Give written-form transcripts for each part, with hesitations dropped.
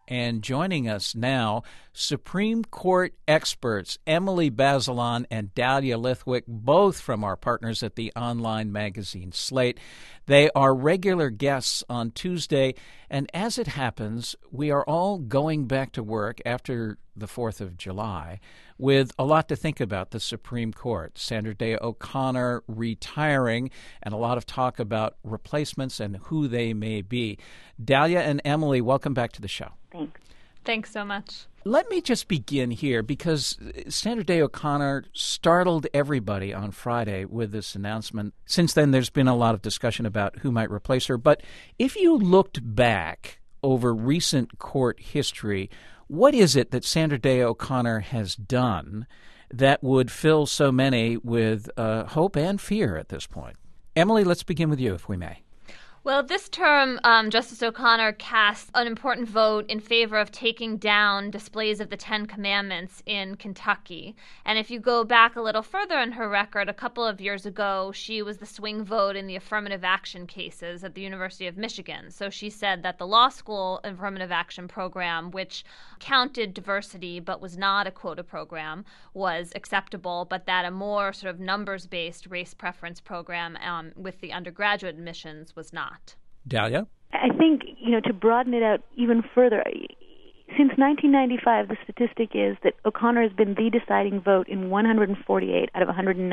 And joining us now, Supreme Court experts Emily Bazelon and Dahlia Lithwick, both from our partners at the online magazine Slate. They are regular guests on Tuesday, and as it happens, we are all going back to work after the 4th of July with a lot to think about the Supreme Court. Sandra Day O'Connor retiring, and a lot of talk about replacements and who they may be. Dahlia and Emily, welcome back to the show. Thanks. Thanks so much. Let me just begin here because Sandra Day O'Connor startled everybody on Friday with this announcement. Since then, there's been a lot of discussion about who might replace her. But if you looked back over recent court history, what is it that Sandra Day O'Connor has done that would fill so many with hope and fear at this point? Emily, let's begin with you, if we may. Well, this term, Justice O'Connor cast an important vote in favor of taking down displays of the Ten Commandments in Kentucky. And if you go back a little further in her record, a couple of years ago, she was the swing vote in the affirmative action cases at the University of Michigan. So she said that the law school affirmative action program, which counted diversity but was not a quota program, was acceptable, but that a more sort of numbers-based race preference program with the undergraduate admissions was not. Dahlia? I think, to broaden it out even further, since 1995, the statistic is that O'Connor has been the deciding vote in 148 out of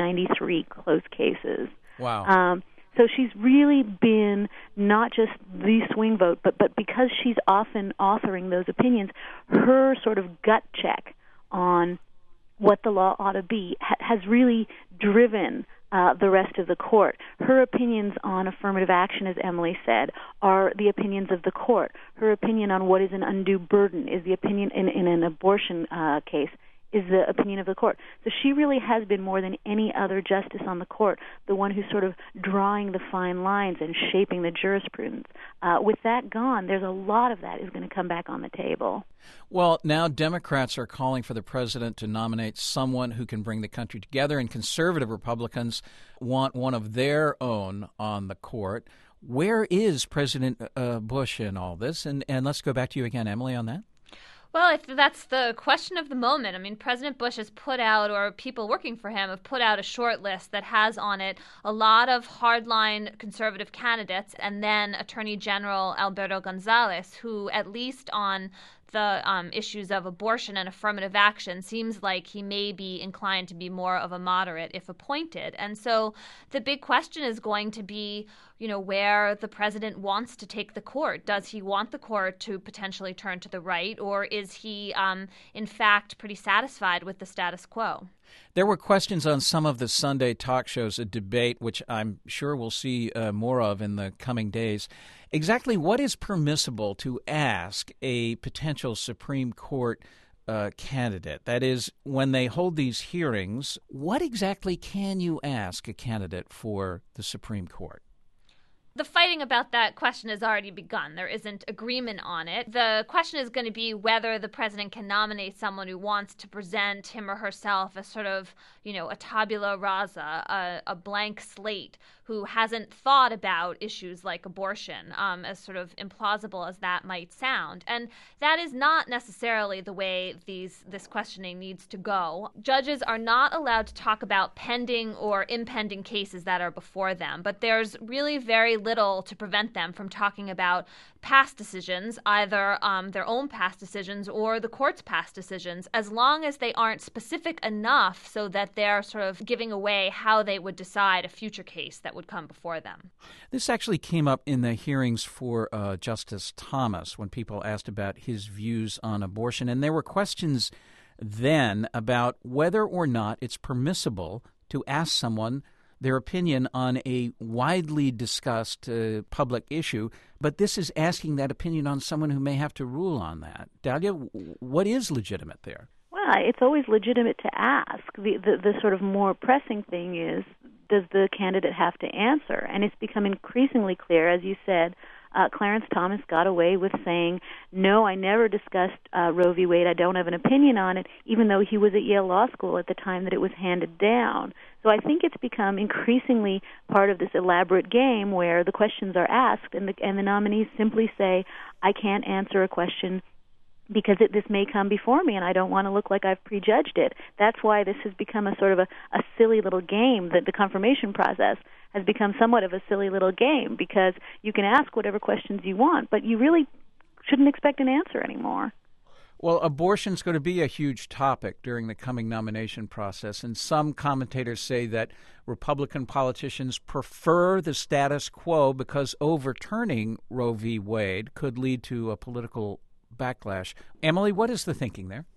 193 close cases. Wow. So she's really been not just the swing vote, but because she's often authoring those opinions, her sort of gut check on what the law ought to be has really driven the rest of the court. Her opinions on affirmative action, as Emily said, are the opinions of the court. Her opinion on what is an undue burden is the opinion in an abortion case, is the opinion of the court. So she really has been, more than any other justice on the court, the one who's sort of drawing the fine lines and shaping the jurisprudence. With that gone, there's a lot of that is going to come back on the table. Well, now Democrats are calling for the president to nominate someone who can bring the country together, and conservative Republicans want one of their own on the court. Where is President Bush in all this? And let's go back to you again, Emily, on that. Well, that's the question of the moment. I mean, President Bush has put out, or people working for him have put out, a short list that has on it a lot of hardline conservative candidates, and then Attorney General Alberto Gonzales, who, at least on the issues of abortion and affirmative action, seems like he may be inclined to be more of a moderate if appointed. And so the big question is going to be, where the president wants to take the court. Does he want the court to potentially turn to the right, or is he, in fact, pretty satisfied with the status quo? There were questions on some of the Sunday talk shows, a debate which I'm sure we'll see more of in the coming days. Exactly what is permissible to ask a potential Supreme Court candidate? That is, when they hold these hearings, what exactly can you ask a candidate for the Supreme Court? The fighting about that question has already begun. There isn't agreement on it. The question is going to be whether the president can nominate someone who wants to present him or herself as sort of, a tabula rasa, a blank slate, who hasn't thought about issues like abortion, as sort of implausible as that might sound. And that is not necessarily the way this questioning needs to go. Judges are not allowed to talk about pending or impending cases that are before them, but there's really very little to prevent them from talking about past decisions, either their own past decisions or the court's past decisions, as long as they aren't specific enough so that they're sort of giving away how they would decide a future case that would come before them. This actually came up in the hearings for Justice Thomas when people asked about his views on abortion, and there were questions then about whether or not it's permissible to ask someone their opinion on a widely discussed public issue, but this is asking that opinion on someone who may have to rule on that. Dahlia, what is legitimate there? Well, it's always legitimate to ask. The sort of more pressing thing is, does the candidate have to answer? And it's become increasingly clear, as you said, Clarence Thomas got away with saying, no, I never discussed Roe v. Wade. I don't have an opinion on it, even though he was at Yale Law School at the time that it was handed down. So I think it's become increasingly part of this elaborate game where the questions are asked and the nominees simply say, I can't answer a question because this may come before me, and I don't want to look like I've prejudged it. That's why this has become a sort of a silly little game, that the confirmation process has become somewhat of a silly little game, because you can ask whatever questions you want, but you really shouldn't expect an answer anymore. Well, abortion's going to be a huge topic during the coming nomination process, and some commentators say that Republican politicians prefer the status quo because overturning Roe v. Wade could lead to a political backlash. Emily, what is the thinking there?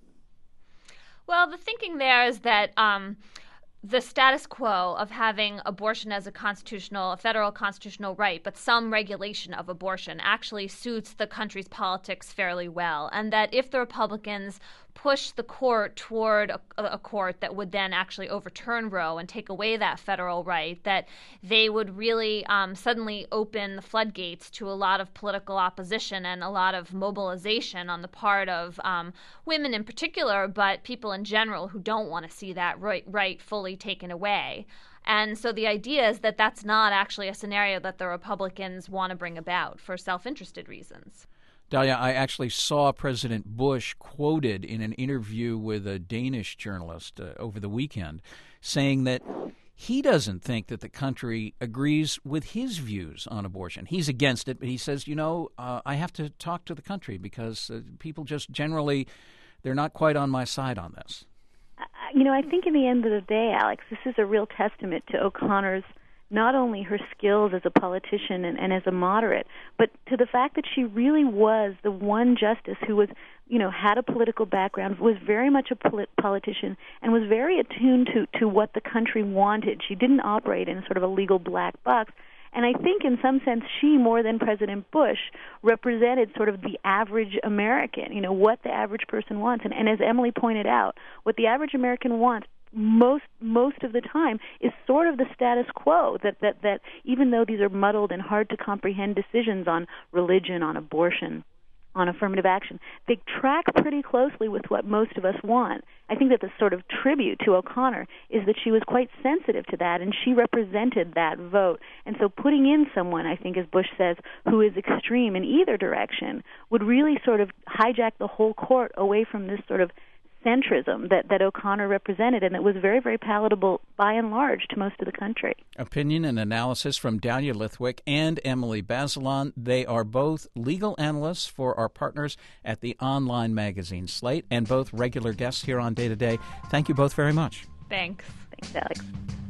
Well, the thinking there is that the status quo of having abortion as a federal constitutional right, but some regulation of abortion actually suits the country's politics fairly well, and that if the Republicans push the court toward a court that would then actually overturn Roe and take away that federal right, that they would really suddenly open the floodgates to a lot of political opposition and a lot of mobilization on the part of women in particular, but people in general who don't want to see that right fully taken away. And so the idea is that that's not actually a scenario that the Republicans want to bring about for self-interested reasons. Dahlia, I actually saw President Bush quoted in an interview with a Danish journalist over the weekend saying that he doesn't think that the country agrees with his views on abortion. He's against it, but he says, I have to talk to the country because people just generally, they're not quite on my side on this. I think in the end of the day, Alex, this is a real testament to O'Connor's, not only her skills as a politician and as a moderate, but to the fact that she really was the one justice who was, had a political background, was very much a politician, and was very attuned to what the country wanted. She didn't operate in sort of a legal black box. And I think in some sense she, more than President Bush, represented sort of the average American, what the average person wants. And as Emily pointed out, what the average American wants most of the time is sort of the status quo, that even though these are muddled and hard to comprehend decisions on religion, on abortion, on affirmative action, they track pretty closely with what most of us want. I think that the sort of tribute to O'Connor is that she was quite sensitive to that, and she represented that vote. And so putting in someone, I think, as Bush says, who is extreme in either direction would really sort of hijack the whole court away from this sort of centrism that O'Connor represented, and that was very, very palatable by and large to most of the country. Opinion and analysis from Dahlia Lithwick and Emily Bazelon. They are both legal analysts for our partners at the online magazine Slate, and both regular guests here on Day to Day. Thank you both very much. Thanks. Thanks, Alex.